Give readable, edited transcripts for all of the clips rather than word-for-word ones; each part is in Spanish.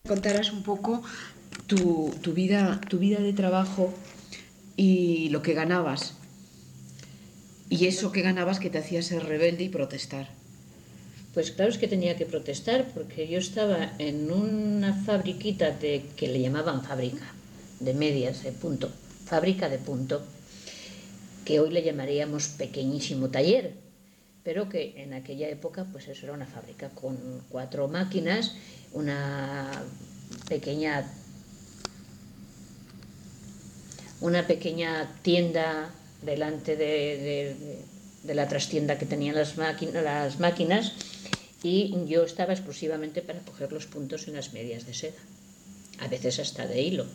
Contarás un poco tu vida de trabajo y lo que ganabas. Y eso que ganabas que te hacía ser rebelde y protestar. Pues claro, es que tenía que protestar porque yo estaba en una fabriquita que le llamaban fábrica de medias, de punto, fábrica de punto, que hoy le llamaríamos pequeñísimo taller, pero que en aquella época pues eso era una fábrica con 4 máquinas, una pequeña una pequeña tienda delante de la trastienda que tenían las máquinas, y yo estaba exclusivamente para coger los puntos en las medias de seda, a veces hasta de hilo.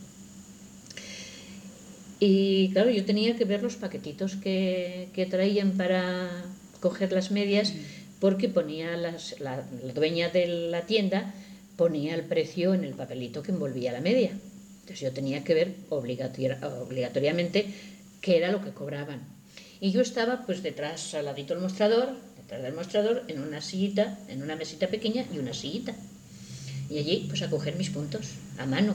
Y claro, yo tenía que ver los paquetitos que traían para coger las medias, porque ponía la dueña de la tienda ponía el precio en el papelito que envolvía la media. Entonces yo tenía que ver obligatoriamente qué era lo que cobraban. Y yo estaba pues detrás, al ladito del mostrador, detrás del mostrador, en una sillita, en una mesita pequeña y una sillita. Y allí pues a coger mis puntos, a mano.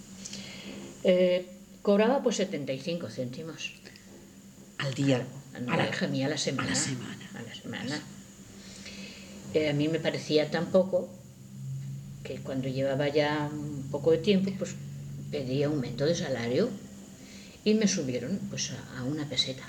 Cobraba pues 75 céntimos. Al día. No, hija mía, a la semana. A la semana. A la semana. A mí me parecía tan poco que cuando llevaba ya un poco de tiempo, pues pedí aumento de salario y me subieron pues a 1 peseta.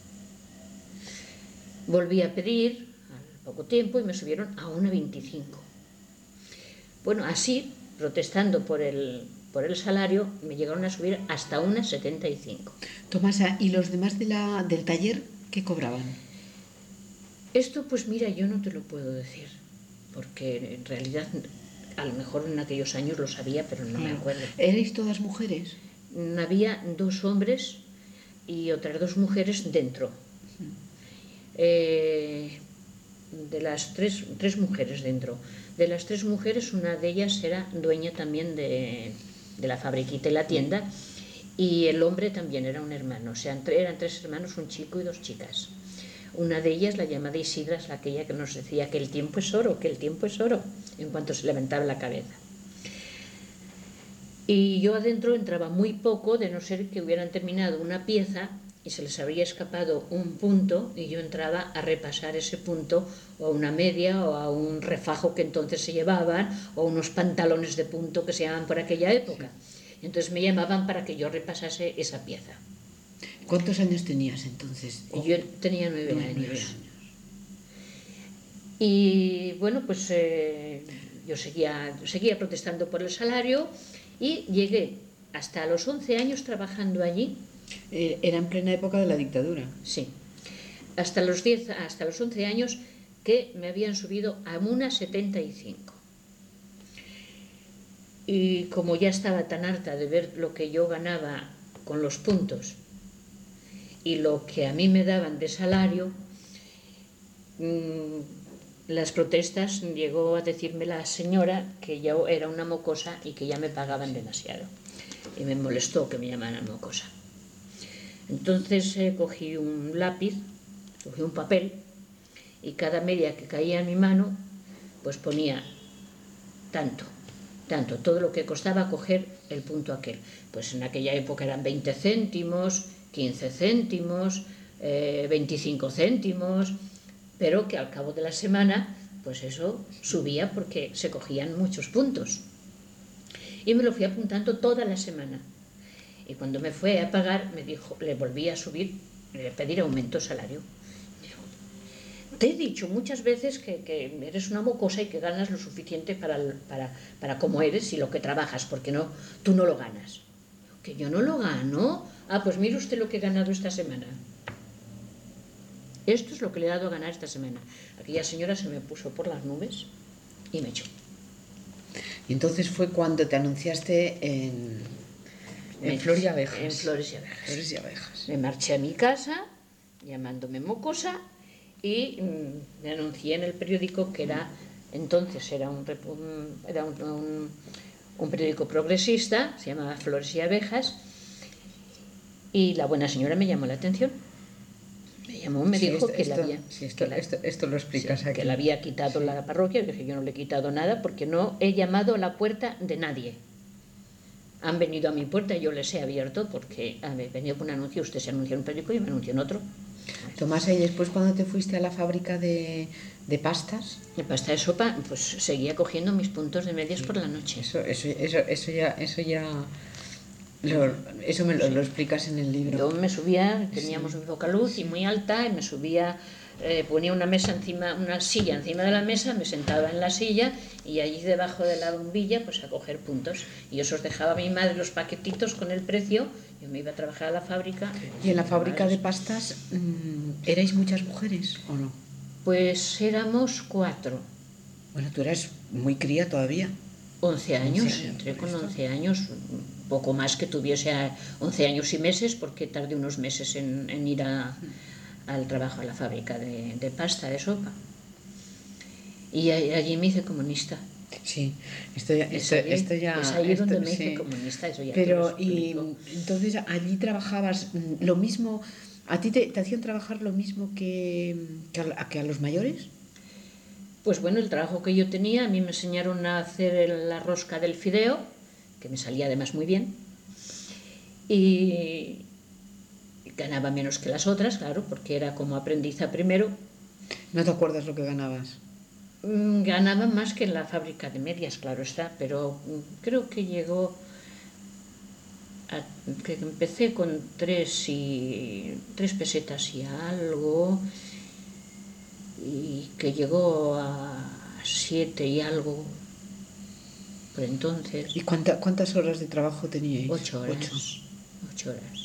Volví a pedir al poco tiempo y me subieron a 1,25. Bueno, así, protestando por el salario, me llegaron a subir hasta 1,75. Tomasa, ¿y los demás del taller qué cobraban? Esto pues mira, yo no te lo puedo decir, porque en realidad a lo mejor en aquellos años lo sabía, pero no me acuerdo. ¿Erais todas mujeres? Había 2 hombres y otras 2 mujeres dentro. De las tres mujeres dentro. De las 3 mujeres, una de ellas era dueña también de la fabriquita y la tienda, y el hombre también era un hermano. O sea, eran 3 hermanos, un chico y 2 chicas. Una de ellas, la llamada Isidra, es aquella que nos decía que el tiempo es oro, que el tiempo es oro, en cuanto se levantaba la cabeza. Y yo adentro entraba muy poco, de no ser que hubieran terminado una pieza y se les habría escapado un punto, y yo entraba a repasar ese punto, o a una media, o a un refajo que entonces se llevaban, o unos pantalones de punto que se llamaban por aquella época. Entonces me llamaban para que yo repasase esa pieza. ¿Cuántos años tenías entonces? Yo tenía 9 años. Y bueno, pues yo seguía protestando por el salario, y llegué hasta los 11 años trabajando allí. Era en plena época de la dictadura. Sí. Hasta los 11 años, que me habían subido a 1,75. Y como ya estaba tan harta de ver lo que yo ganaba con los puntos y lo que a mí me daban de salario, las protestas, llegó a decirme la señora que yo era una mocosa y que ya me pagaban demasiado. Y me molestó que me llamaran mocosa. Entonces cogí un lápiz, cogí un papel, y cada media que caía en mi mano, pues ponía tanto, todo lo que costaba coger el punto aquel. Pues en aquella época eran 20 céntimos, 15 céntimos, 25 céntimos, pero que al cabo de la semana, pues eso subía porque se cogían muchos puntos. Y me lo fui apuntando toda la semana. Y cuando me fue a pagar, me dijo, le volví a subir, pedir aumento de salario. Te he dicho muchas veces que eres una mocosa y que ganas lo suficiente para como eres y lo que trabajas, porque no, tú no lo ganas. ¿Que yo no lo gano? Ah, pues mire usted lo que he ganado esta semana. Esto es lo que le he dado a ganar esta semana. Aquella señora se me puso por las nubes y me echó. Y entonces fue cuando te anunciaste en Flores y Abejas. En Flores y Abejas. Flores y Abejas. Me marché a mi casa llamándome mocosa, y me anuncié en el periódico, que entonces era un periódico progresista, se llamaba Flores y Abejas, y la buena señora me llamó la atención. llamó, me dijo que la había... Sí, esto lo explicas aquí. Que la había quitado la parroquia, que yo no le he quitado nada porque no he llamado a la puerta de nadie. Han venido a mi puerta y yo les he abierto porque venía con un anuncio, usted se anunció en un periódico y me anunció en otro. Tomasa, y después cuando te fuiste a la fábrica de pastas... De pasta de sopa, pues seguía cogiendo mis puntos de medias por la noche. Eso me lo explicas en el libro. Yo me subía, teníamos muy poca luz y muy alta, y me subía, ponía una silla encima de la mesa, me sentaba en la silla y allí debajo de la bombilla pues a coger puntos. Y eso os dejaba a mi madre los paquetitos con el precio, yo me iba a trabajar a la fábrica. ¿Y en la fábrica de pastas erais muchas mujeres o no? Pues éramos 4. Bueno, tú eras muy cría todavía. 11 años, entré con 11 años, poco más que tuviese 11 años y meses, porque tardé unos meses en ir al trabajo a la fábrica de pasta, de sopa. Y allí me hice comunista. Sí, esto ya... Es ahí donde me hice comunista, eso ya. Pero, y entonces allí trabajabas lo mismo, ¿a ti te hacían trabajar lo mismo que a los mayores? Pues bueno, el trabajo que yo tenía, a mí me enseñaron a hacer la rosca del fideo, que me salía además muy bien, y ganaba menos que las otras, claro, porque era como aprendiza primero. ¿No te acuerdas lo que ganabas? Ganaba más que en la fábrica de medias, claro está, pero creo que llegó que empecé con 3 pesetas y algo, y que llegó a 7 y algo por entonces. ¿Y cuántas horas de trabajo teníais? 8 horas. 8 horas.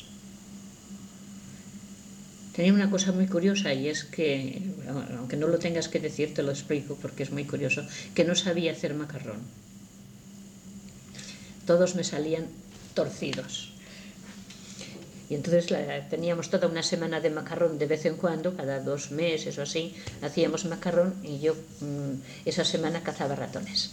Tenía una cosa muy curiosa, y es que, aunque no lo tengas que decir, te lo explico porque es muy curioso, que no sabía hacer macarrón. Todos me salían torcidos. Y entonces teníamos toda una semana de macarrón de vez en cuando, cada 2 meses o así, hacíamos macarrón, y yo esa semana cazaba ratones.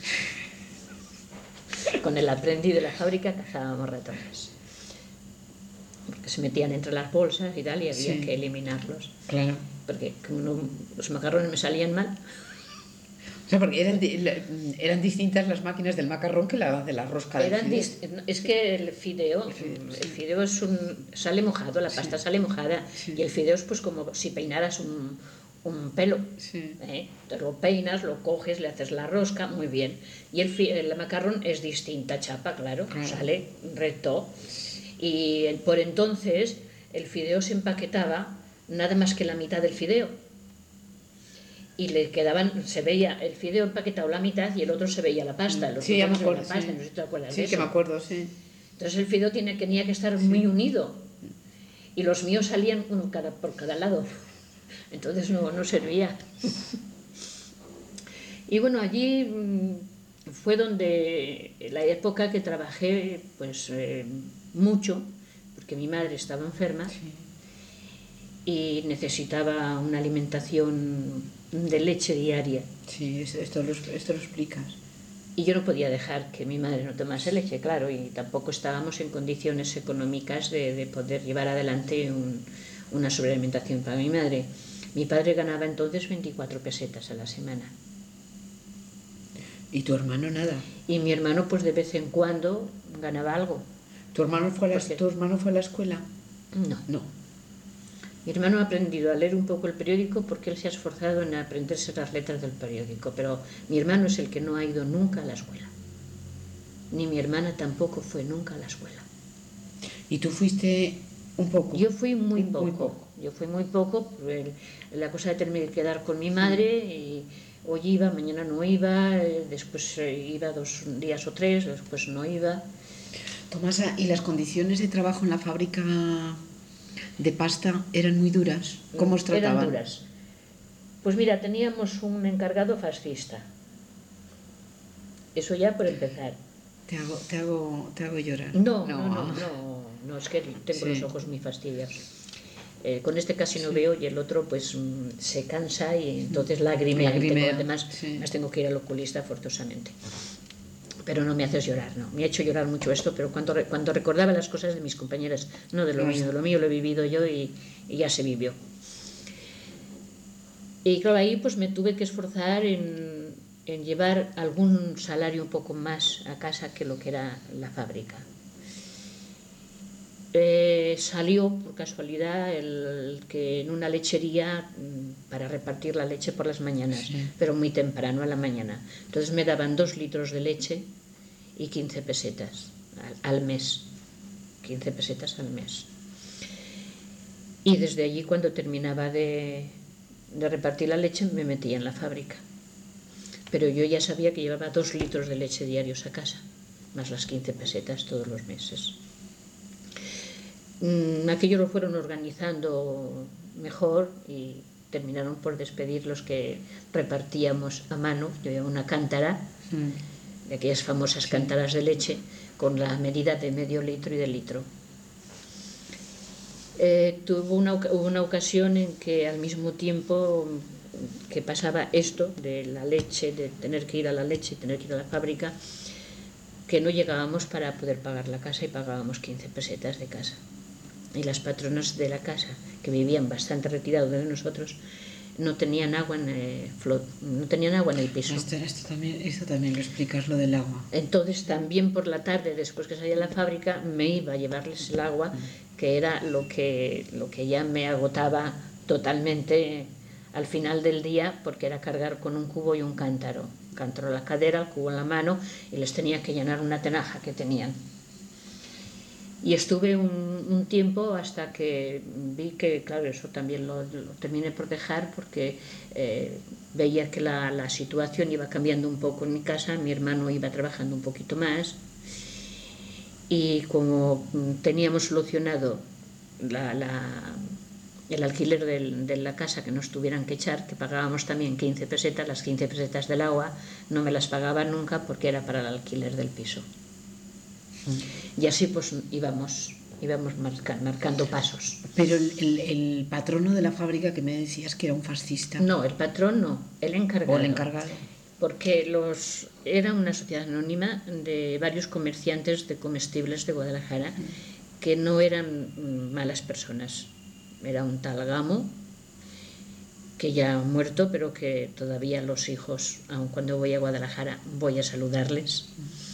Con el aprendiz de la fábrica cazábamos ratones. Porque se metían entre las bolsas y tal, y había que eliminarlos. Claro. Porque los macarrones me salían mal. O sea, porque eran distintas las máquinas del macarrón que las de la rosca del fideo. Es que el fideo sale mojado, la pasta sale mojada, y el fideo es pues como si peinaras un pelo. Te lo peinas, lo coges, le haces la rosca, muy bien. Y el macarrón es distinta chapa, claro. Sale recto. Y por entonces el fideo se empaquetaba nada más que la mitad del fideo. Y se veía el fideo empaquetado la mitad y el otro se veía la pasta. Sí, ya me acuerdo. No sé si te acuerdas de eso. Sí, que me acuerdo, sí. Entonces el fideo tenía que estar muy unido. Y los míos salían uno por cada lado. Entonces no servía. Y bueno, allí fue donde la época que trabajé pues mucho, porque mi madre estaba enferma y necesitaba una alimentación de leche diaria. Sí, esto lo explicas. Y yo no podía dejar que mi madre no tomase leche, claro, y tampoco estábamos en condiciones económicas de poder llevar adelante una sobrealimentación para mi madre. Mi padre ganaba entonces 24 pesetas a la semana. ¿Y tu hermano nada? Y mi hermano pues de vez en cuando ganaba algo. ¿Tu hermano fue a la escuela? No. Mi hermano ha aprendido a leer un poco el periódico porque él se ha esforzado en aprenderse las letras del periódico, pero mi hermano es el que no ha ido nunca a la escuela. Ni mi hermana tampoco fue nunca a la escuela. ¿Y tú fuiste un poco? Yo fui muy poco. Yo fui muy poco, la cosa de tener que quedar con mi madre, y hoy iba, mañana no iba, después iba 2 días o 3, después no iba. Tomasa, ¿y las condiciones de trabajo en la fábrica de pasta eran muy duras? ¿Cómo os trataban? Eran duras. Pues mira, teníamos un encargado fascista. Eso ya por empezar. Te hago llorar. No, es que tengo los ojos muy fastidiados. Con este casi no veo, y el otro pues se cansa y entonces lagrimea. Además tengo que ir al oculista forzosamente. Pero no me haces llorar, no. Me ha hecho llorar mucho esto, pero cuando recordaba las cosas de mis compañeras, no de lo mío. De lo mío lo he vivido yo y ya se vivió. Y claro, ahí pues me tuve que esforzar en llevar algún salario un poco más a casa que lo que era la fábrica. Salió por casualidad el que en una lechería para repartir la leche por las mañanas, Sí. pero muy temprano a la mañana. Entonces me daban 2 litros de leche y 15 pesetas al mes. 15 pesetas al mes. Y desde allí, cuando terminaba de repartir la leche, me metía en la fábrica. Pero yo ya sabía que llevaba 2 litros de leche diarios a casa, más las 15 pesetas todos los meses. Aquello lo fueron organizando mejor y terminaron por despedir los que repartíamos a mano. Yo llevaba una cántara, de aquellas famosas cántaras de leche, con la medida de medio litro y de litro. Hubo una ocasión en que al mismo tiempo que pasaba esto de la leche, de tener que ir a la leche y tener que ir a la fábrica, que no llegábamos para poder pagar la casa y pagábamos 15 pesetas de casa. Y las patronas de la casa, que vivían bastante retirados de nosotros, no tenían agua en el piso. Esto también lo explicas, lo del agua. Entonces también por la tarde, después que salía de la fábrica, me iba a llevarles el agua, que era lo que ya me agotaba totalmente al final del día, porque era cargar con un cubo y un cántaro a la cadera, el cubo en la mano, y les tenía que llenar una tinaja que tenían. Y estuve un tiempo hasta que vi que, claro, eso también lo terminé por dejar, porque veía que la situación iba cambiando un poco en mi casa. Mi hermano iba trabajando un poquito más, y como teníamos solucionado el alquiler de la casa, que nos tuvieran que echar, que pagábamos también 15 pesetas, las 15 pesetas del agua no me las pagaba nunca porque era para el alquiler del piso. Y así pues íbamos marcando pasos. Pero el patrono de la fábrica, que me decías que era un fascista. No, el patrón no, el encargado. O el encargado. Porque era una sociedad anónima de varios comerciantes de comestibles de Guadalajara, que no eran malas personas. Era un tal Gamo, que ya ha muerto, pero que todavía los hijos, aun cuando voy a Guadalajara, voy a saludarles.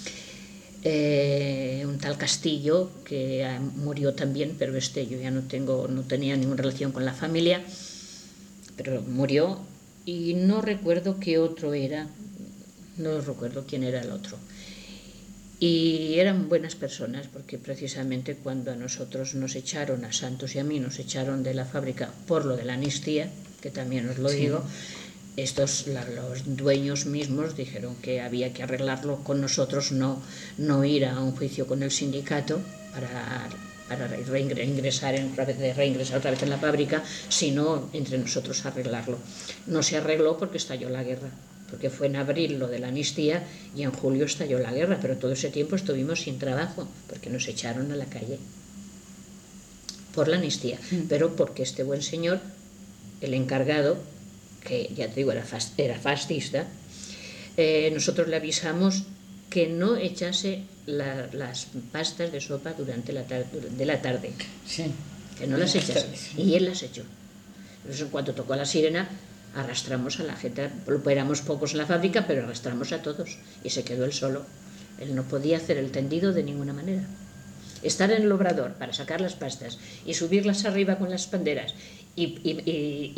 Un tal Castillo, que murió también, pero yo ya no tenía ninguna relación con la familia, pero murió. Y no recuerdo qué otro era, no recuerdo quién era el otro. Y eran buenas personas, porque precisamente cuando a nosotros nos echaron, a Santos y a mí, nos echaron de la fábrica por lo de la amnistía, que también os lo digo, los dueños mismos dijeron que había que arreglarlo con nosotros, no ir a un juicio con el sindicato para reingresar otra vez en la fábrica, sino entre nosotros arreglarlo. No se arregló porque estalló la guerra, porque fue en abril lo de la amnistía y en julio estalló la guerra, pero todo ese tiempo estuvimos sin trabajo porque nos echaron a la calle por la amnistía, pero porque este buen señor, el encargado, que ya te digo era fascista, nosotros le avisamos que no echase las pastas de sopa durante la tarde, que no las echase, y él las echó. Entonces, en cuanto tocó la sirena, arrastramos a la gente, éramos pocos en la fábrica, pero arrastramos a todos, y se quedó él solo. Él no podía hacer el tendido de ninguna manera. Estar en el obrador para sacar las pastas y subirlas arriba con las panderas y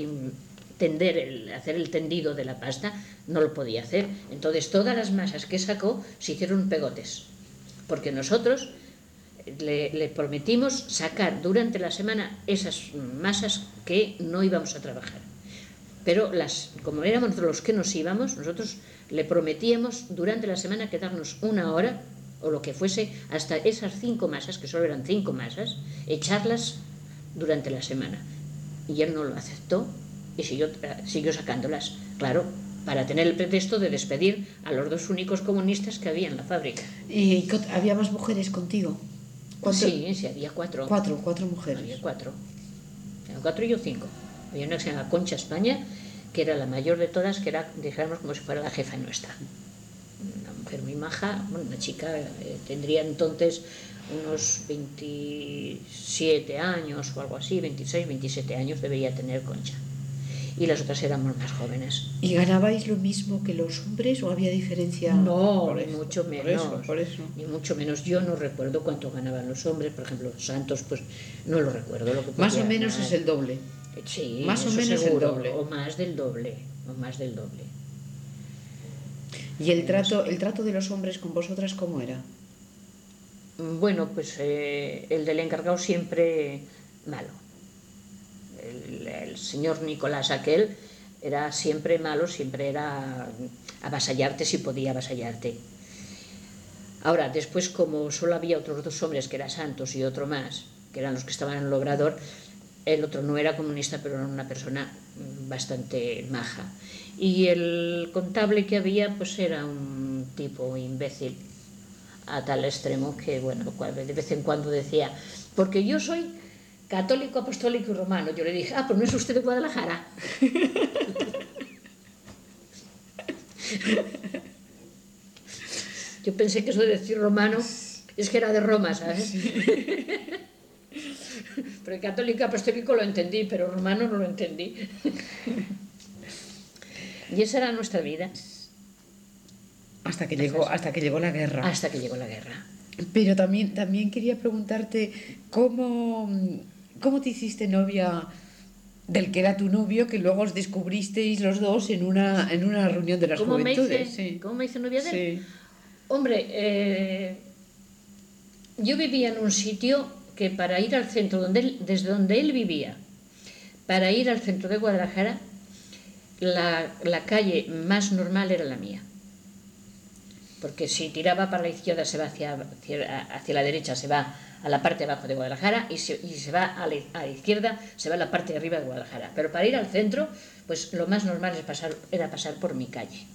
hacer el tendido de la pasta, no lo podía hacer. Entonces todas las masas que sacó se hicieron pegotes, porque nosotros le prometimos sacar durante la semana esas masas que no íbamos a trabajar, pero como éramos los que nos íbamos, nosotros le prometíamos durante la semana quedarnos una hora o lo que fuese, hasta esas 5 masas, que solo eran 5 masas, echarlas durante la semana. Y él no lo aceptó y siguió sacándolas, claro, para tener el pretexto de despedir a los 2 únicos comunistas que había en la fábrica. ¿Y había más mujeres contigo? Sí, había 4. 4 mujeres. Había 4. Eran 4 y yo 5. Había una que se llama Concha España, que era la mayor de todas, que era, dijéramos, como si fuera la jefa nuestra. Una mujer muy maja, una chica, tendría entonces unos 27 años o algo así, 26, 27 años debería tener Concha. y las otras éramos más jóvenes. ¿Y ganabais lo mismo que los hombres o había diferencia? No, Por ni eso, mucho menos. por eso. Ni mucho menos. Yo no recuerdo cuánto ganaban los hombres, por ejemplo, Santos, pues no lo recuerdo. Lo que Más o podía menos ganar. es el doble. Sí, más o eso menos seguro, el doble. o más del doble, o más del doble. ¿Y el trato de los hombres con vosotras cómo era? Bueno, pues el del encargado siempre malo. El señor Nicolás aquel era siempre malo, siempre era avasallarte si podía avasallarte. Ahora, después, como solo había otros dos hombres, que era Santos y otro más, que eran los que estaban en el obrador, el otro no era comunista, pero era una persona bastante maja. Y el contable que había, pues era un tipo imbécil, a tal extremo que, bueno, de vez en cuando decía, porque yo soy católico, apostólico y romano. Yo le dije, pues no es usted de Guadalajara. Yo pensé que eso de decir romano es que era de Roma, ¿sabes? Sí. Pero católico apostólico lo entendí, pero romano no lo entendí. Y esa era nuestra vida. Hasta que llegó la guerra. Hasta que llegó la guerra. Pero también quería preguntarte cómo te hiciste novia del que era tu novio, que luego os descubristeis los dos en una reunión de las juventudes. ¿Cómo me hice novia de él? Sí. Hombre, yo vivía en un sitio que para ir al centro, desde donde él vivía, para ir al centro de Guadalajara, la calle más normal era la mía. Porque si tiraba para la izquierda se va hacia la derecha, se va a la parte de abajo de Guadalajara, y se va a la izquierda, se va a la parte de arriba de Guadalajara. Pero para ir al centro, pues lo más normal era pasar por mi calle.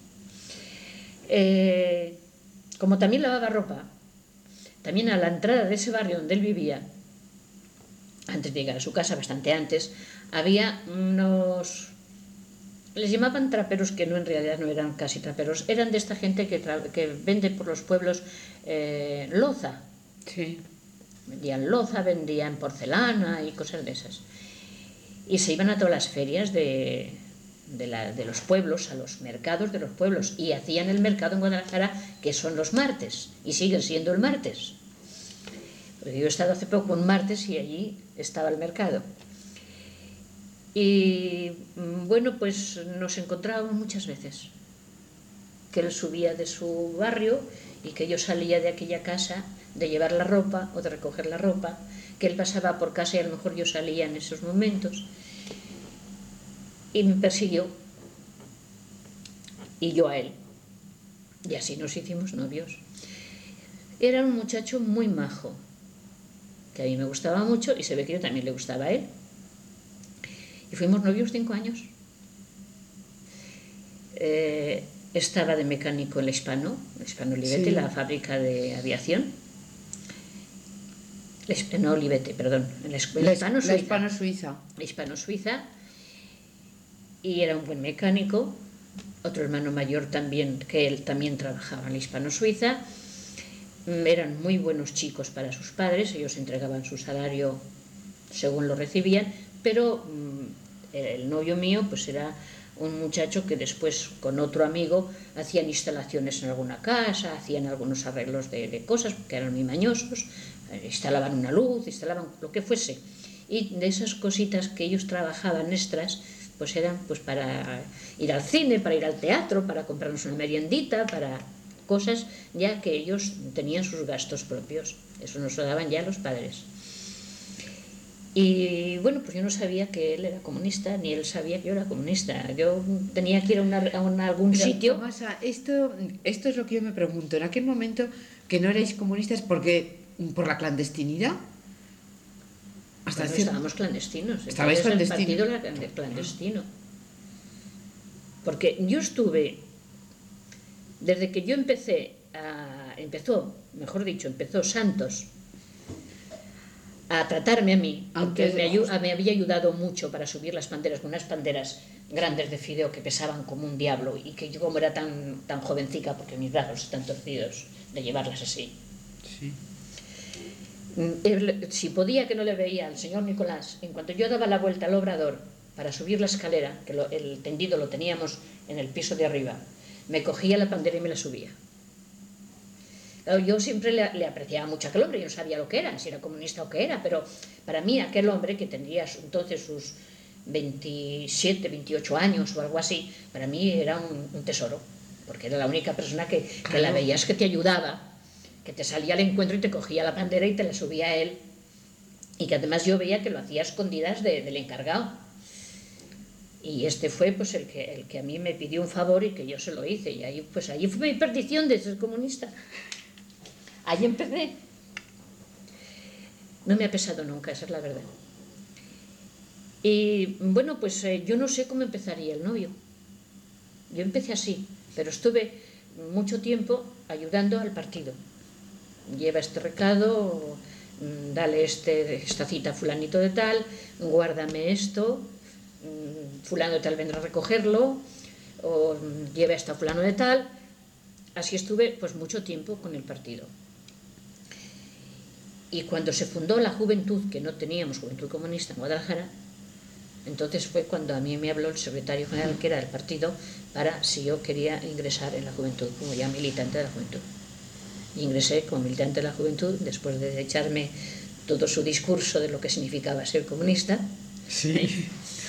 Como también lavaba ropa, también a la entrada de ese barrio donde él vivía, antes de llegar a su casa, bastante antes, había unos... Les llamaban traperos, que en realidad no eran casi traperos, eran de esta gente que vende por los pueblos loza. Sí. Vendían loza, vendían porcelana y cosas de esas. Y se iban a todas las ferias de los pueblos, a los mercados de los pueblos, y hacían el mercado en Guadalajara, que son los martes, y siguen siendo el martes. Porque yo he estado hace poco un martes y allí estaba el mercado. Y bueno, pues nos encontrábamos muchas veces, que él subía de su barrio y que yo salía de aquella casa de llevar la ropa o de recoger la ropa, que él pasaba por casa y a lo mejor yo salía en esos momentos, y me persiguió, y yo a él, y así nos hicimos novios. Era un muchacho muy majo, que a mí me gustaba mucho, y se ve que yo también le gustaba a él. Y fuimos novios 5 años. Estaba de mecánico en el Hispano Olivete, sí. La fábrica de aviación. No Olivete, perdón. La Hispano Suiza. La Hispano Suiza. Y era un buen mecánico. Otro hermano mayor también, que él también trabajaba en la Hispano Suiza. Eran muy buenos chicos para sus padres. Ellos entregaban su salario según lo recibían. Pero el novio mío pues era un muchacho que después con otro amigo hacían instalaciones en alguna casa, hacían algunos arreglos de cosas, porque eran muy mañosos, instalaban una luz, instalaban lo que fuese. Y de esas cositas que ellos trabajaban extras, pues eran pues para ir al cine, para ir al teatro, para comprarnos una meriendita, para cosas ya que ellos tenían sus gastos propios. Eso nos lo daban ya los padres. Y bueno, pues yo no sabía que él era comunista, ni él sabía que yo era comunista. Yo tenía que ir a algún sitio. Tomasa, esto es lo que yo me pregunto. En aquel momento que no erais comunistas, por la clandestinidad. Estábamos clandestinos. ¿Estabais clandestinos? El partido clandestino. Porque yo estuve, desde que yo empezó Santos a tratarme a mí, porque me había ayudado mucho para subir las panderas, con unas panderas grandes de fideo que pesaban como un diablo, y que yo, como era tan jovencica, porque mis brazos están torcidos de llevarlas así, sí. Si podía, que no le veía al señor Nicolás, en cuanto yo daba la vuelta al obrador para subir la escalera, que el tendido lo teníamos en el piso de arriba, me cogía la pandera y me la subía. Claro, yo siempre le apreciaba mucho a aquel hombre, yo no sabía lo que era, si era comunista o qué era, pero para mí aquel hombre que tendría entonces sus 27, 28 años o algo así, para mí era un tesoro, porque era la única persona que la veías que te ayudaba, que te salía al encuentro y te cogía la bandera y te la subía a él, y que además yo veía que lo hacía a escondidas del encargado. Y este fue pues el que a mí me pidió un favor y que yo se lo hice, y ahí fue mi perdición de ser comunista. Ahí empecé. No me ha pesado nunca, esa es la verdad. Y bueno, pues yo no sé cómo empezaría el novio. Yo empecé así, pero estuve mucho tiempo ayudando al partido. Lleva este recado, dale esta cita a fulanito de tal, guárdame esto, fulano de tal vendrá a recogerlo, o lleva esto a fulano de tal. Así estuve pues mucho tiempo con el partido. Y cuando se fundó la Juventud, que no teníamos Juventud Comunista en Guadalajara, entonces fue cuando a mí me habló el secretario general, que era del partido, para si yo quería ingresar en la Juventud, como ya militante de la Juventud. Y ingresé como militante de la Juventud, después de echarme todo su discurso de lo que significaba ser comunista. Sí.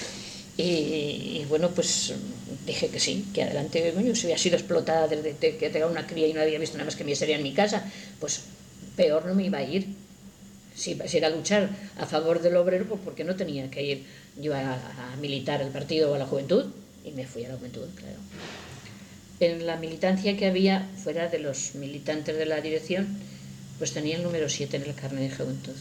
Y bueno, pues dije que sí, que adelante. Bueno, si había sido explotada desde que tenía una cría y no había visto nada más que miseria en mi casa, pues peor no me iba a ir. Si era luchar a favor del obrero, pues porque no tenía que ir yo a militar al partido o a la Juventud, y me fui a la Juventud, claro. En la militancia que había, fuera de los militantes de la dirección, pues tenía el número 7 en el carnet de Juventud.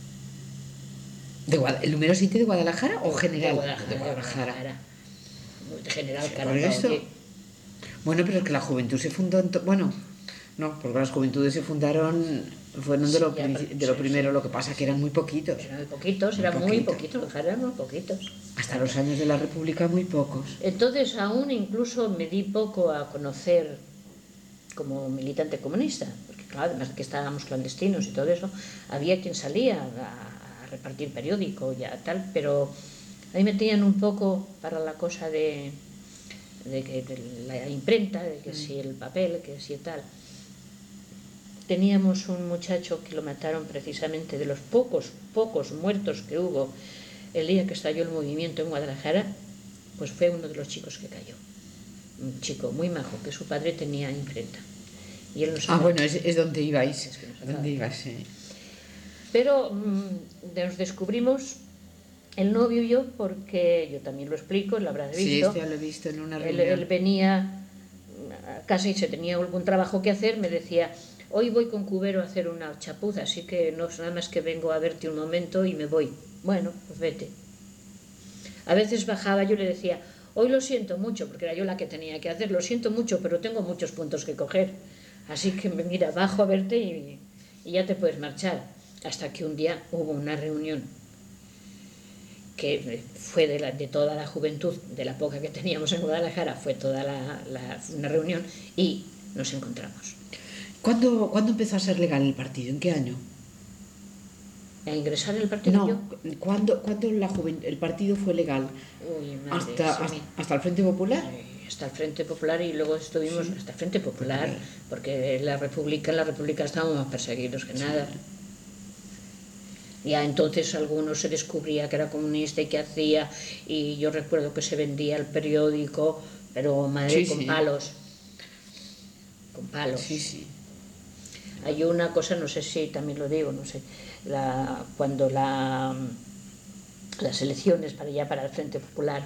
¿El número 7 de Guadalajara o general? De Guadalajara. De general, sí, caramba. Bueno, pero es que la Juventud se fundó bueno, no, porque las Juventudes se fundaron, fueron de lo primero, sí. Lo que pasa que eran muy poquitos. Eran muy poquitos, eran muy poquitos. Hasta los años de la República muy pocos. Entonces aún incluso me di poco a conocer como militante comunista, porque claro, además de que estábamos clandestinos y todo eso, había quien salía a repartir periódico y tal, pero ahí me tenían un poco para la cosa de la imprenta, de que si el papel, que si tal. Teníamos un muchacho que lo mataron precisamente, de los pocos muertos que hubo el día que estalló el movimiento en Guadalajara, pues fue uno de los chicos que cayó. Un chico muy majo, que su padre tenía imprenta. Y él bueno, es donde ibais. Sí. Pero nos descubrimos, el novio y yo, porque yo también lo explico, lo habrás visto. Sí, ya lo he visto en una reunión. Él venía a casa y se tenía algún trabajo que hacer, me decía: hoy voy con Cubero a hacer una chapuza, así que no es nada más que vengo a verte un momento y me voy. Bueno, pues vete. A veces bajaba, yo le decía: hoy lo siento mucho, porque era yo la que tenía que hacer, lo siento mucho, pero tengo muchos puntos que coger. Así que mira, bajo a verte y ya te puedes marchar. Hasta que un día hubo una reunión que fue de toda la juventud, de la poca que teníamos en Guadalajara, fue toda una reunión y nos encontramos. ¿Cuándo empezó a ser legal el partido? ¿En qué año? ¿A ingresar en el partido? No, ¿cuándo el partido fue legal? Uy, madre, ¿Hasta el Frente Popular? Hasta el Frente Popular, y luego estuvimos hasta el Frente Popular, porque en la República estábamos más perseguidos que nada. Ya entonces algunos se descubría que era comunista y que hacía, y yo recuerdo que se vendía el periódico, pero madre, con palos. Con palos. Sí. Hay una cosa, no sé si también lo digo, no sé, cuando las elecciones para el Frente Popular,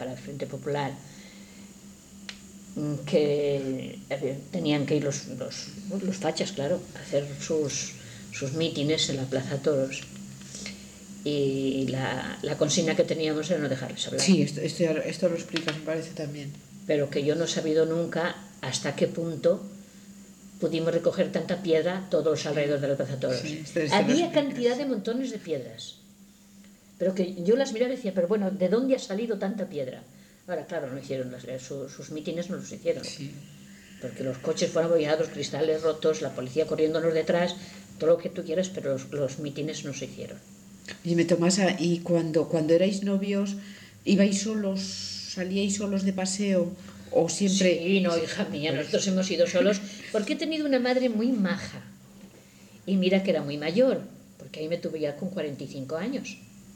que tenían que ir los fachas, claro, a hacer sus mítines en la Plaza Toros, y la consigna que teníamos era no dejarles hablar. Sí, esto lo explicas, me parece también. Pero que yo no he sabido nunca hasta qué punto pudimos recoger tanta piedra todos alrededor de la Plaza Toros. Sí, había cantidad de montones de piedras, pero que yo las miraba y decía: pero bueno, ¿de dónde ha salido tanta piedra? Ahora, claro, no hicieron sus mítines, no los hicieron. Sí. Porque los coches fueron abollados, cristales rotos, la policía corriéndonos detrás, todo lo que tú quieras, pero los mítines no se hicieron. Dime, Tomasa, ¿y cuando erais novios ¿Ibais solos, salíais solos de paseo o siempre...? Sí, no, hija mía, nosotros hemos ido solos porque he tenido una madre muy maja. Y mira que era muy mayor, porque ahí me tuve ya con 45 años.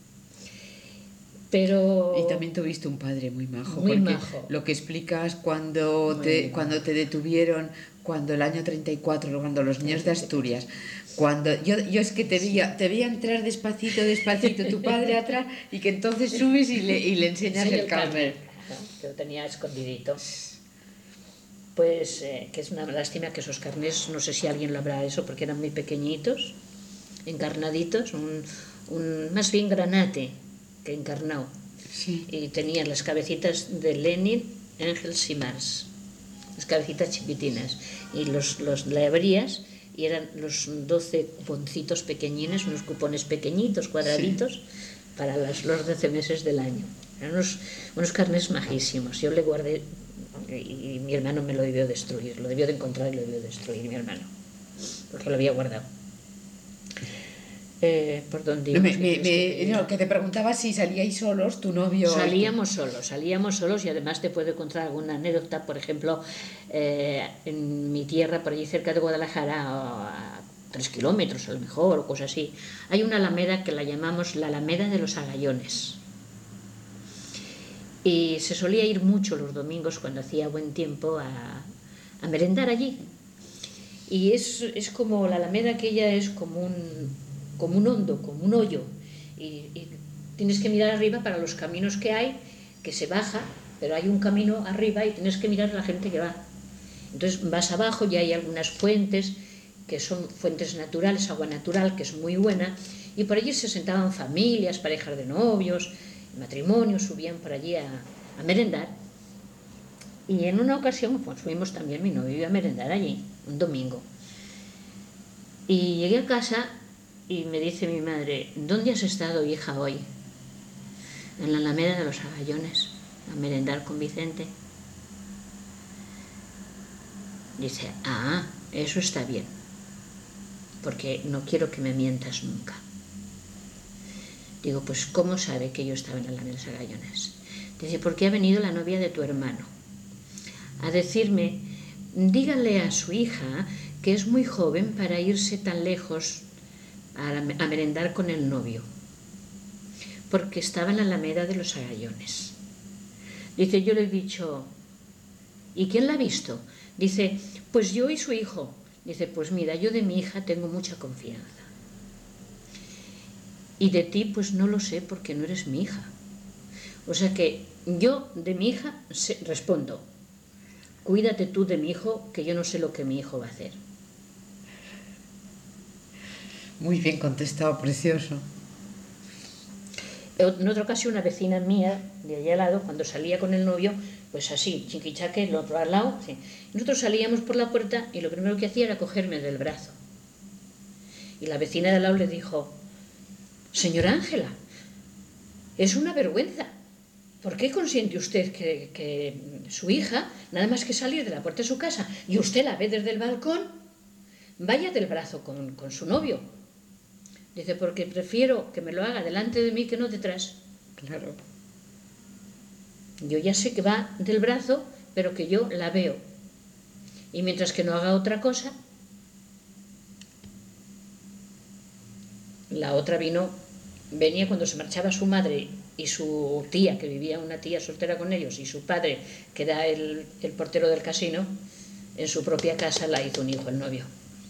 Pero... Y también tuviste un padre muy majo, muy porque majo. lo que explicas cuando te detuvieron, cuando el año 34, cuando los niños de Asturias, cuando yo es que te veía entrar despacito tu padre atrás, y que entonces subes y le enseñas el carnet. Que lo tenía escondidito. Pues que es una lástima que esos carnés, no sé si alguien lo habrá eso, porque eran muy pequeñitos, encarnaditos, más bien granate que encarnado. Sí. Y tenían las cabecitas de Lenin, Engels y Marx, las cabecitas chiquitinas. Y los le abrías y eran los 12 cuponcitos pequeñines, unos cupones pequeñitos, cuadraditos, sí, para los 12 meses del año. Eran unos carnés majísimos. Yo le guardé, y mi hermano me lo debió destruir, lo debió de encontrar y lo debió destruir mi hermano, porque lo había guardado. ¿Por dónde íbamos? No, que te preguntaba si salíais solos, tu novio... Salíamos solos, y además te puedo contar alguna anécdota. Por ejemplo, en mi tierra, por allí cerca de Guadalajara, a 3 kilómetros a lo mejor, o cosas así, hay una alameda que la llamamos la Alameda de los Agallones. Y se solía ir mucho los domingos, cuando hacía buen tiempo, a merendar allí. Y es como la alameda aquella, es como un hondo, como un hoyo, y tienes que mirar arriba para los caminos que hay, que se baja, pero hay un camino arriba y tienes que mirar a la gente que va. Entonces vas abajo y hay algunas fuentes, que son fuentes naturales, agua natural, que es muy buena, y por allí se sentaban familias, parejas de novios, matrimonios, subían por allí a merendar. Y en una ocasión pues fuimos también, mi novio iba a merendar allí, un domingo. Y llegué a casa y me dice mi madre: ¿dónde has estado, hija, hoy? En la Alameda de los Agallones, a merendar con Vicente. Dice: ah, eso está bien, porque no quiero que me mientas nunca. Digo: pues ¿cómo sabe que yo estaba en la Alameda de los Agallones? Dice: porque ha venido la novia de tu hermano a decirme, díganle a su hija que es muy joven para irse tan lejos a merendar con el novio, porque estaba en la Alameda de los Agallones. Dice: yo le he dicho, ¿y quién la ha visto? Dice: pues yo y su hijo. Dice: pues mira, yo de mi hija tengo mucha confianza, y de ti pues no lo sé, porque no eres mi hija. O sea que yo de mi hija respondo: cuídate tú de mi hijo, que yo no sé lo que mi hijo va a hacer. Muy bien contestado, precioso. En otra ocasión, una vecina mía de allá al lado, cuando salía con el novio, pues así, chiquichaque, el otro al lado, sí. Nosotros salíamos por la puerta y lo primero que hacía era cogerme del brazo. Y la vecina de al lado le dijo: señora Ángela, es una vergüenza. ¿Por qué consiente usted que su hija, nada más que salir de la puerta de su casa y usted la ve desde el balcón, vaya del brazo con su novio? Dice: porque prefiero que me lo haga delante de mí que no detrás. Claro. Yo ya sé que va del brazo, pero que yo la veo. Y mientras que no haga otra cosa, la otra venía cuando se marchaba su madre y su tía, que vivía una tía soltera con ellos, y su padre, que era el portero del casino, en su propia casa la hizo un hijo el novio.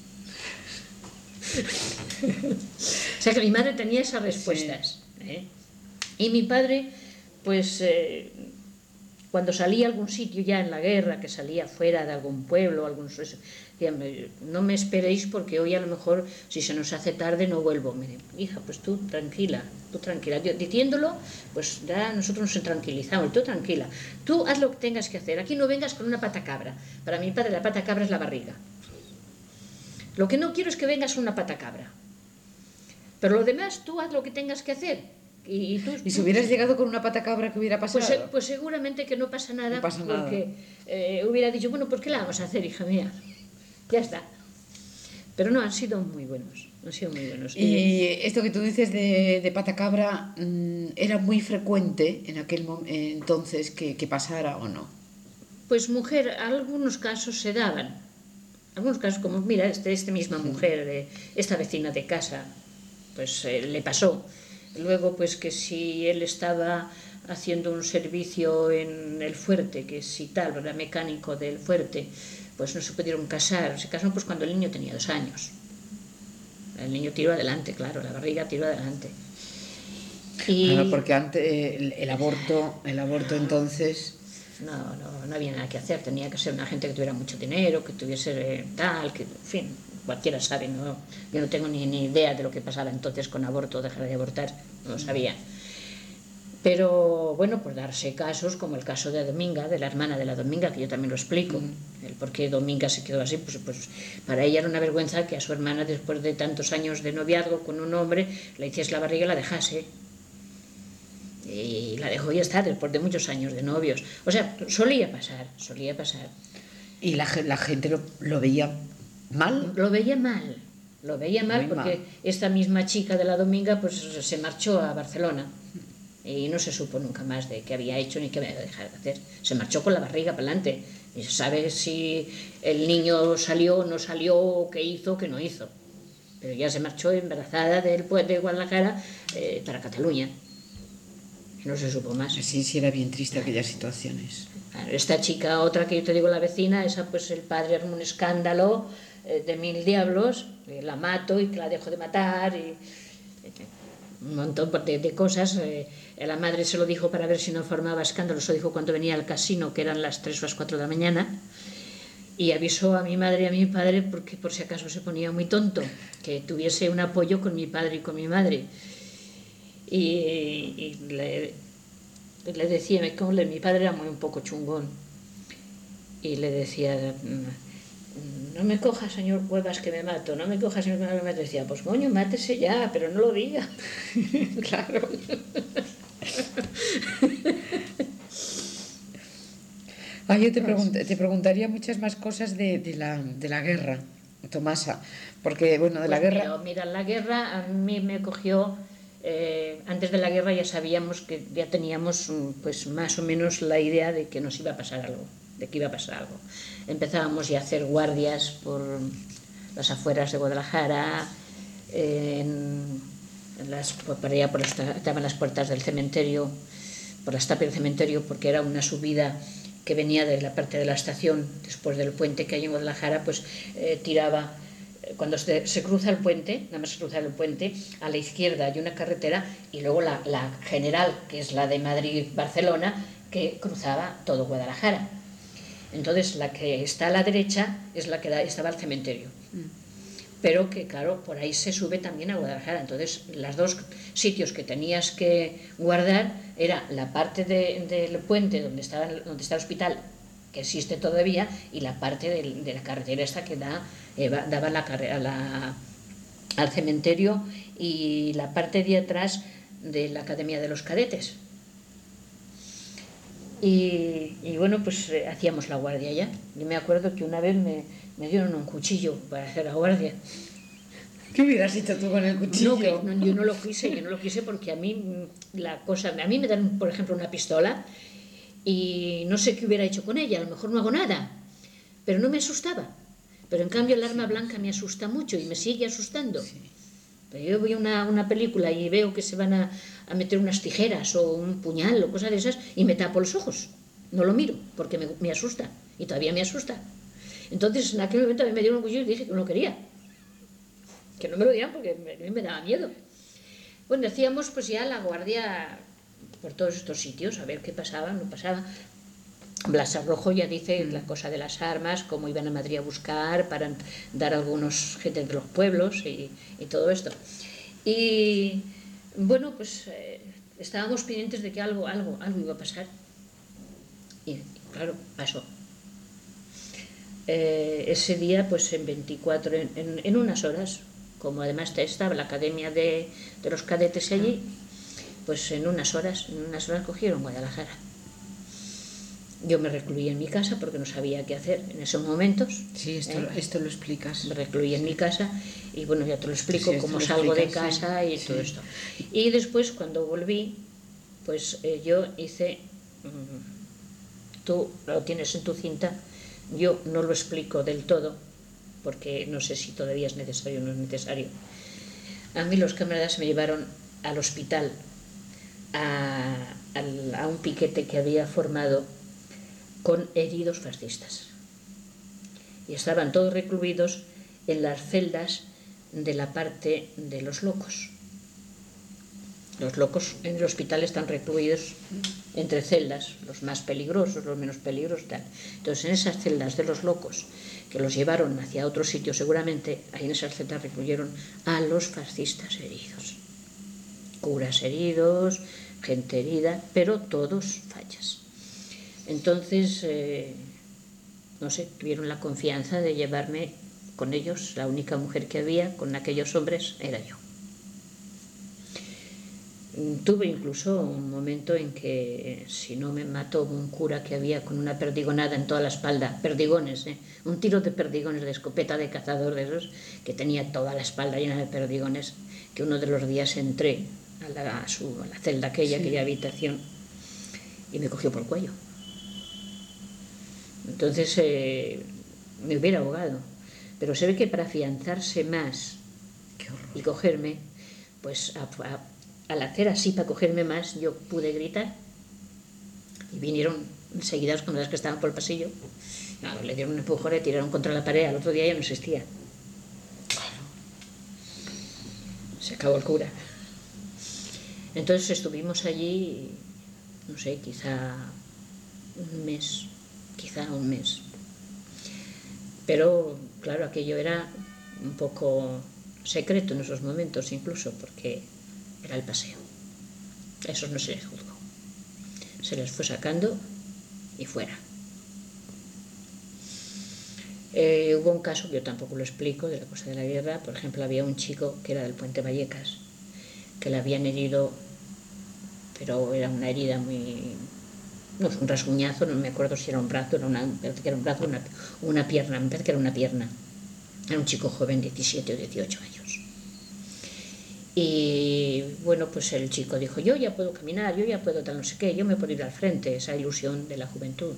O sea que mi madre tenía esas respuestas. Sí. Y mi padre, pues cuando salía a algún sitio ya en la guerra, que salía fuera de algún pueblo, decía: no me esperéis, porque hoy a lo mejor, si se nos hace tarde, no vuelvo. Me dice: hija, pues tú tranquila. Yo, diciéndolo, pues ya nosotros nos tranquilizamos. Tú tranquila, tú haz lo que tengas que hacer. Aquí no vengas con una pata cabra. Para mi padre la pata cabra es la barriga. Lo que no quiero es que vengas con una pata cabra. Pero lo demás, tú haz lo que tengas que hacer. Y si hubieras llegado con una pata cabra, ¿qué hubiera pasado? Pues seguramente que no pasa nada. No pasa porque hubiera dicho: bueno, ¿por qué la vamos a hacer, hija mía? Ya está. Pero no, han sido muy buenos, han sido muy buenos. Y esto que tú dices de patacabra, ¿era muy frecuente en aquel entonces que pasara o no? Pues mujer, algunos casos se daban. Algunos casos como, mira, esta misma mujer, esta vecina de casa, pues le pasó. Luego, pues que si él estaba haciendo un servicio en el fuerte, que si tal, era mecánico del fuerte, pues no se pudieron casar. Se casaron pues cuando el niño tenía 2 años. El niño tiró adelante, claro, la barriga tiró adelante. Claro, porque antes el aborto entonces... No había nada que hacer, tenía que ser una gente que tuviera mucho dinero, que tuviese tal, que, en fin, cualquiera sabe, ¿no? Yo no tengo ni idea de lo que pasaba entonces con aborto o dejar de abortar, no lo sabía. Pero bueno, por darse casos como el caso de Dominga, de la hermana de la Dominga, que yo también lo explico, el por qué Dominga se quedó así, pues para ella era una vergüenza que a su hermana, después de tantos años de noviazgo con un hombre, le hiciese la barriga y la dejase. Y la dejó y ya está, después de muchos años de novios. O sea, solía pasar. ¿Y la gente lo veía mal? Lo veía mal porque esta misma chica de la Dominga pues se marchó a Barcelona y no se supo nunca más de qué había hecho ni qué había dejado de hacer. Se marchó con la barriga para adelante. Y se sabe si el niño salió, no salió, qué hizo, qué no hizo. Pero ya se marchó embarazada de Guadalajara para Cataluña. No se supo más. Sí, era bien triste aquellas situaciones. Esta chica, otra que yo te digo, la vecina, esa pues el padre armó un escándalo de 1000 diablos, la mato y que la dejo de matar y un montón de cosas. La madre se lo dijo para ver si no formaba escándalo, se lo dijo cuando venía al casino, que eran las 3 o las 4 de la mañana, y avisó a mi madre y a mi padre porque por si acaso se ponía muy tonto, que tuviese un apoyo con mi padre y con mi madre. Y le decía, mi padre era un poco chungón, y le decía, no me coja, señor Cuevas, que me mato, no me coja, señor Cuevas, que me mato. Decía, pues coño, mátese ya, pero no lo diga. Claro. Yo te preguntaría muchas más cosas de la guerra, Tomasa, porque bueno, de la guerra... Mira, la guerra a mí me cogió... antes de la guerra ya sabíamos que ya teníamos pues más o menos la idea de que nos iba a pasar algo, de que iba a pasar algo. Empezábamos ya a hacer guardias por las afueras de Guadalajara, para allá estaban las puertas del cementerio, por las tapias del cementerio, porque era una subida que venía de la parte de la estación, después del puente que hay en Guadalajara, pues tiraba. Cuando se cruza el puente, nada más cruzar el puente, a la izquierda hay una carretera y luego la general, que es la de Madrid-Barcelona, que cruzaba todo Guadalajara. Entonces la que está a la derecha es la que estaba al cementerio. Pero que claro, por ahí se sube también a Guadalajara. Entonces los 2 sitios que tenías que guardar era la parte del puente donde está el hospital, que existe todavía, y la parte de la carretera esta que daba al cementerio, y la parte de atrás de la Academia de los Cadetes. Y bueno, pues hacíamos la guardia ya. Yo me acuerdo que una vez me dieron un cuchillo para hacer la guardia. ¿Qué hubieras hecho tú con el cuchillo? Yo no lo quise porque a mí me dan, por ejemplo, una pistola y no sé qué hubiera hecho con ella, a lo mejor no hago nada, pero no me asustaba. Pero en cambio el arma blanca me asusta mucho y me sigue asustando. Sí. Pero yo veo una película y veo que se van a meter unas tijeras o un puñal o cosas de esas y me tapo los ojos, no lo miro porque me asusta y todavía me asusta. Entonces en aquel momento a mí me dieron un cuchillo y dije que no quería, que no me lo dieran porque a mí me daba miedo. Bueno, hacíamos pues ya la guardia por todos estos sitios, a ver qué pasaba, no pasaba. Blas Arrojo ya dice la cosa de las armas, cómo iban a Madrid a buscar para dar a algunos gente de los pueblos y todo esto. Y bueno, pues estábamos pendientes de que algo iba a pasar. Y claro, pasó. Ese día, pues en 24, en unas horas, como además estaba la Academia de los Cadetes allí, pues en unas horas cogieron Guadalajara. Yo me recluí en mi casa porque no sabía qué hacer en esos momentos. Sí, esto lo explicas. Me recluí en mi casa y bueno, ya te lo explico, Sí, cómo lo salgo de explicas, casa sí, y sí. todo esto. Y después, cuando volví, pues yo hice, tú lo tienes en tu cinta, yo no lo explico del todo, porque no sé si todavía es necesario o no es necesario. A mí los camaradas me llevaron al hospital a un piquete que había formado con heridos fascistas. Y estaban todos recluidos en las celdas de la parte de los locos. Los locos en el hospital están recluidos entre celdas, los más peligrosos, los menos peligrosos, tal. Entonces, en esas celdas de los locos, que los llevaron hacia otro sitio seguramente, ahí en esas celdas recluyeron a los fascistas heridos. Curas heridos, gente herida, pero todos fallas. Entonces, no sé, tuvieron la confianza de llevarme con ellos. La única mujer que había con aquellos hombres era yo. Tuve incluso un momento en que, si no me mató un cura que había con una perdigonada en toda la espalda, perdigones, un tiro de perdigones de escopeta de cazador de esos, que tenía toda la espalda llena de perdigones, que uno de los días entré a la celda aquella habitación, y me cogió por el cuello. Entonces me hubiera ahogado. Pero se ve que para afianzarse más y cogerme, pues al hacer así para cogerme más, yo pude gritar. Y vinieron enseguida los camaradas que estaban por el pasillo. Le dieron un empujón, le tiraron contra la pared. Al otro día ya no existía. Se acabó el cura. Entonces estuvimos allí, no sé, quizá un mes. Pero claro, aquello era un poco secreto en esos momentos incluso, porque era el paseo. A esos no se les juzgó, se les fue sacando y fuera. Hubo un caso que yo tampoco lo explico, de la cosa de la guerra. Por ejemplo, había un chico que era del Puente Vallecas, que le habían herido, pero era una herida muy... no es un rasguñazo, no me acuerdo si era un brazo, parece que era un brazo, una pierna, me parece que era una pierna. Era un chico joven, 17 o 18 años. Y bueno, pues el chico dijo, yo ya puedo caminar, yo ya puedo tal no sé qué, yo me puedo ir al frente, esa ilusión de la juventud.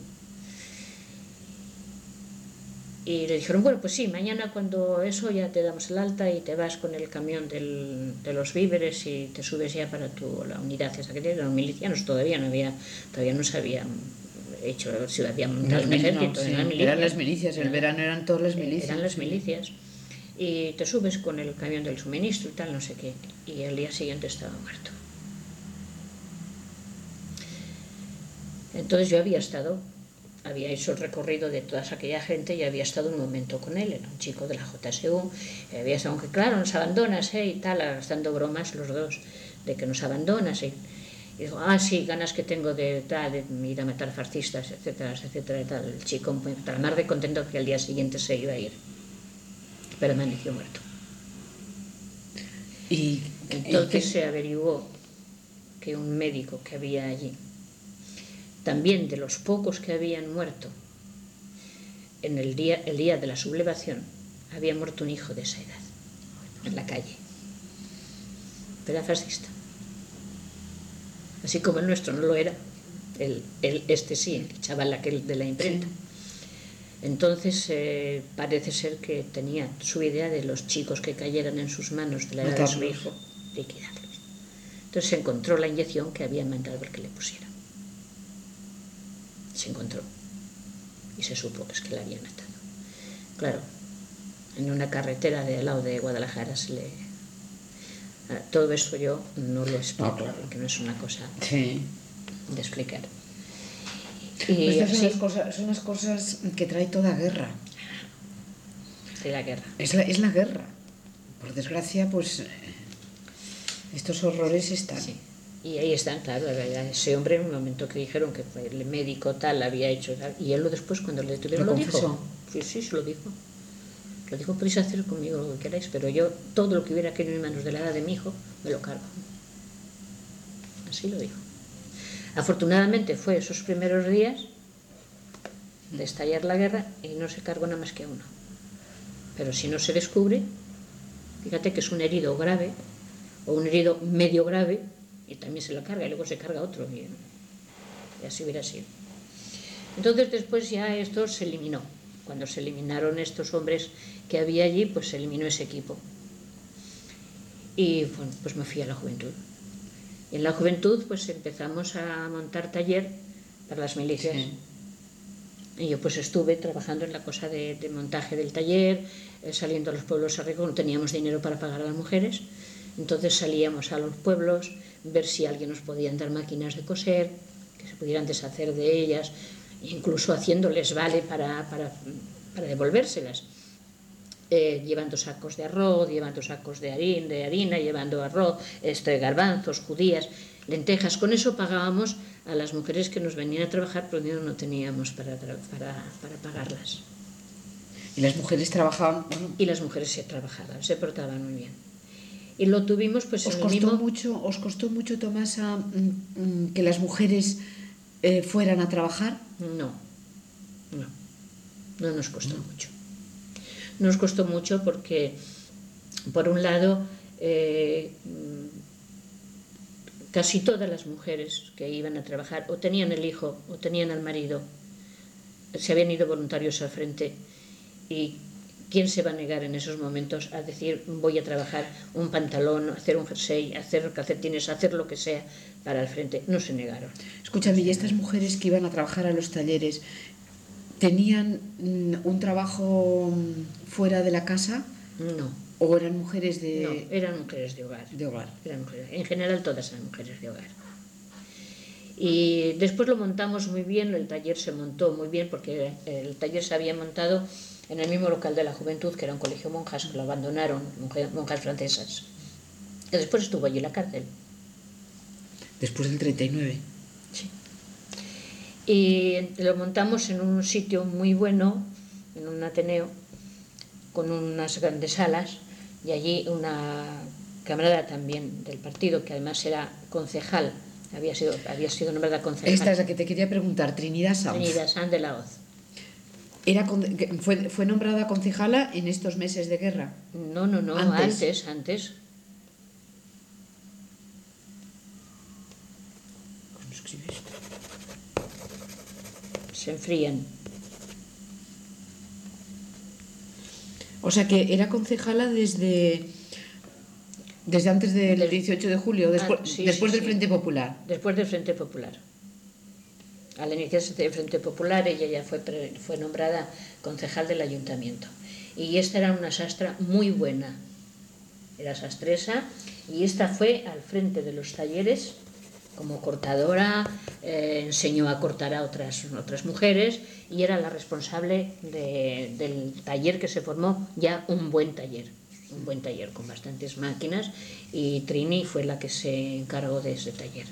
Y le dijeron, bueno, pues sí, mañana cuando eso ya te damos el alta y te vas con el camión de los víveres y te subes ya para la unidad esa que tienen los milicianos. Todavía no se habían hecho, se habían montado un ejército. Eran las milicias, el verano eran todas las milicias. Eran las milicias. Y te subes con el camión del suministro y tal, no sé qué. Y el día siguiente estaba muerto. Entonces yo había hecho el recorrido de toda aquella gente y había estado un momento con él. Era un chico de la JSU, había estado, aunque claro, nos abandonas y tal, dando bromas los dos de que nos abandonas. Y digo, sí, ganas que tengo de ir a matar fascistas, etcétera, etcétera, y tal. El chico, para más de contento, que al día siguiente se iba a ir. Pero amaneció muerto. Y entonces se averiguó que un médico que había allí, también de los pocos que habían muerto en el día de la sublevación, había muerto un hijo de esa edad en la calle, pero era fascista, así como el nuestro no lo era, sí, el chaval aquel de la imprenta. Entonces parece ser que tenía su idea de los chicos que cayeran en sus manos de la edad de su hijo, liquidarlos. Entonces se encontró la inyección que había mandado el que le pusiera. Se encontró y se supo que es que la habían matado. Claro, en una carretera de al lado de Guadalajara todo eso yo no lo explico, claro, porque no es una cosa de explicar. Y son las cosas que trae toda guerra. De la guerra. Es la guerra. Por desgracia, pues estos horrores están. Sí. Y ahí están, claro, ese hombre en un momento que dijeron que el médico tal había hecho tal, y él después cuando le detuvieron lo dijo. Sí, se lo dijo. Lo dijo, podéis hacer conmigo lo que queráis, pero yo todo lo que hubiera querido en manos de la edad de mi hijo, me lo cargo. Así lo dijo. Afortunadamente fue esos primeros días de estallar la guerra y no se cargó nada más que a uno. Pero si no se descubre, fíjate que es un herido grave o un herido medio grave y también se lo carga y luego se carga otro y así hubiera sido. Entonces después ya esto se eliminó. Cuando se eliminaron estos hombres que había allí, pues se eliminó ese equipo. Y bueno, pues me fui a la juventud. Y en la juventud pues empezamos a montar taller para las milicias. Sí. Y yo pues estuve trabajando en la cosa de montaje del taller, saliendo a los pueblos a recoger, no teníamos dinero para pagar a las mujeres, entonces salíamos a los pueblos, ver si alguien nos podía dar máquinas de coser, que se pudieran deshacer de ellas, incluso haciéndoles vale para devolvérselas. Llevando sacos de arroz, llevando sacos de harina, llevando arroz, garbanzos, judías, lentejas. Con eso pagábamos a las mujeres que nos venían a trabajar, pero no teníamos para pagarlas. ¿Y las mujeres trabajaban? Bueno. Y las mujeres se trabajaban, se portaban muy bien. Y lo tuvimos pues ¿Os costó mucho, Tomasa, que las mujeres fueran a trabajar? No nos costó mucho. Nos costó mucho porque, por un lado, casi todas las mujeres que iban a trabajar o tenían el hijo o tenían al marido, se habían ido voluntarios al frente. Y ¿quién se va a negar en esos momentos a decir voy a trabajar un pantalón, hacer un jersey, hacer calcetines, hacer lo que sea para el frente? No se negaron. Escúchame, ¿y estas mujeres que iban a trabajar a los talleres tenían un trabajo fuera de la casa? No. ¿O eran mujeres de...? No, eran mujeres de hogar. De hogar. En general todas eran mujeres de hogar. Y después lo montamos muy bien, el taller se montó muy bien porque el taller se había montado en el mismo local de la juventud, que era un colegio monjas, que lo abandonaron, monjas francesas. Y después estuvo allí en la cárcel. Después del 39. Sí. Y lo montamos en un sitio muy bueno, en un ateneo, con unas grandes salas, y allí una camarada también del partido, que además era concejal, había sido nombrada concejal. Esta es la que te quería preguntar, Trinidad Sanz. Trinidad Sanz de la Hoz. ¿Fue nombrada concejala en estos meses de guerra? No, antes. ¿Cómo escribes esto? Se enfrían. O sea que era concejala desde antes del 18 de julio, después del Frente Popular. Después del Frente Popular. Al iniciarse el Frente Popular, ella ya fue nombrada concejal del ayuntamiento. Y esta era una sastra muy buena. Era sastresa y esta fue al frente de los talleres como cortadora, enseñó a cortar a otras mujeres y era la responsable del taller que se formó, ya un buen taller con bastantes máquinas, y Trini fue la que se encargó de ese taller.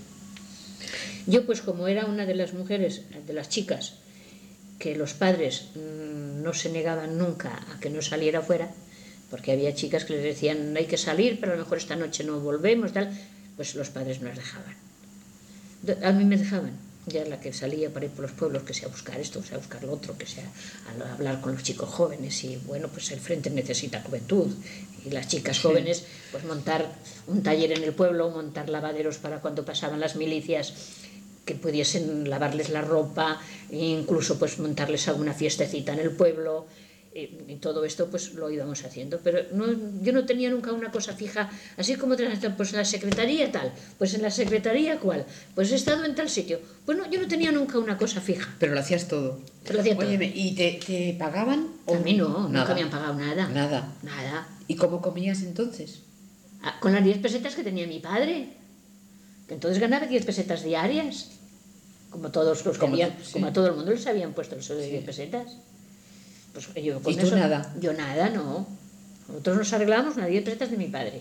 Yo pues como era una de las mujeres, de las chicas, que los padres no se negaban nunca a que no saliera fuera, porque había chicas que les decían hay que salir, pero a lo mejor esta noche no volvemos, tal, pues los padres no las dejaban. A mí me dejaban, ya la que salía para ir por los pueblos, que sea a buscar esto, que sea a buscar lo otro, que sea a hablar con los chicos jóvenes, y bueno, pues el frente necesita juventud, y las chicas jóvenes, pues montar un taller en el pueblo, montar lavaderos para cuando pasaban las milicias, que pudiesen lavarles la ropa, e incluso pues montarles alguna fiestecita en el pueblo, y todo esto pues lo íbamos haciendo, pero yo no tenía nunca una cosa fija, así como pues en la secretaría tal, pues en la secretaría cuál, pues he estado en tal sitio, pues no, yo no tenía nunca una cosa fija. Pero lo hacías todo. Óyeme, ¿y te pagaban? A mí no, nunca me han pagado nada. Nada. ¿Y cómo comías entonces? Con las 10 pesetas que tenía mi padre, que entonces ganaba 10 pesetas diarias, como todos los que habían, como a todo el mundo les habían puesto el sueldo de 10 pesetas. Pues yo con ¿Y tú eso, nada? Yo nada, no. Nosotros nos arreglábamos con 10 pesetas de mi padre.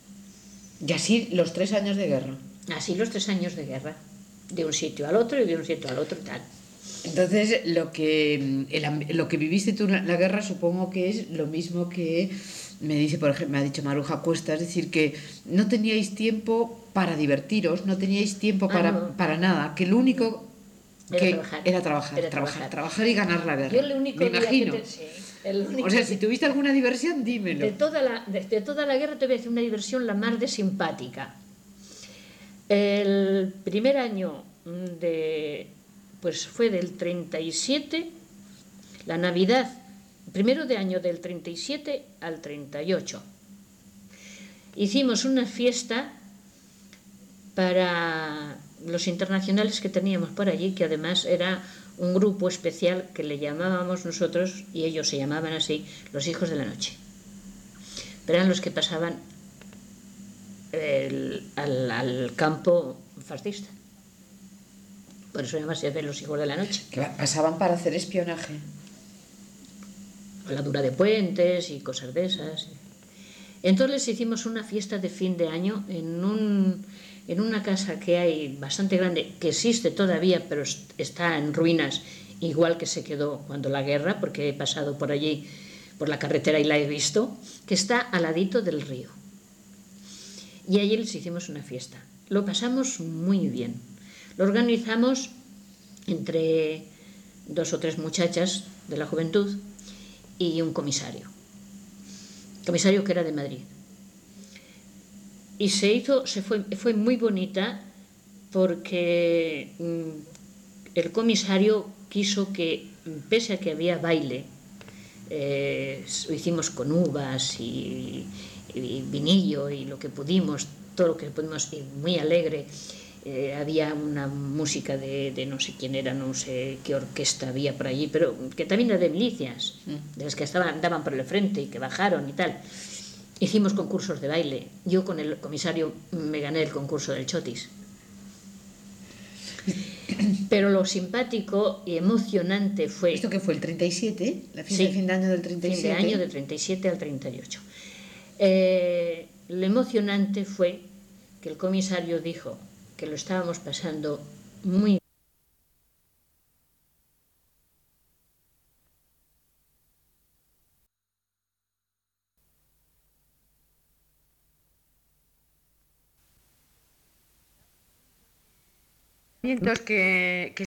Y así los 3 años de guerra. Así los 3 años de guerra. De un sitio al otro y de un sitio al otro y tal. Entonces, lo que viviste tú en la guerra supongo que es lo mismo que me dice, por ejemplo, me ha dicho Maruja Cuesta, es decir, que no teníais tiempo para divertiros, no teníais tiempo para nada, que lo único Era trabajar y ganar la guerra. Yo el único me imagino. O sea, si tuviste alguna diversión, dímelo. De toda la guerra te voy a decir una diversión la más de simpática. El primer año pues fue del 37, la Navidad, primero de año del 37 al 38. Hicimos una fiesta para los internacionales que teníamos por allí, que además era un grupo especial que le llamábamos nosotros, y ellos se llamaban así, los Hijos de la Noche. Pero eran los que pasaban al campo fascista. Por eso además se ven los Hijos de la Noche. Que pasaban para hacer espionaje. La dura de puentes y cosas de esas. Entonces hicimos una fiesta de fin de año en una casa que hay bastante grande, que existe todavía, pero está en ruinas, igual que se quedó cuando la guerra, porque he pasado por allí, por la carretera, y la he visto, que está al ladito del río. Y allí les hicimos una fiesta. Lo pasamos muy bien. Lo organizamos entre 2 o 3 muchachas de la juventud y un comisario que era de Madrid. Y fue muy bonita porque el comisario quiso que, pese a que había baile, lo hicimos con uvas y vinillo y lo que pudimos, todo lo que pudimos, y muy alegre. Había una música de no sé quién era, no sé qué orquesta había por allí, pero que también era de milicias, de las que andaban por el frente y que bajaron y tal. Hicimos concursos de baile. Yo con el comisario me gané el concurso del chotis. Pero lo simpático y emocionante fue... ¿Esto qué fue, el 37? ¿La fiesta de fin de año del 37? Fin de año del 37 al 38. Lo emocionante fue que el comisario dijo que lo estábamos pasando muy que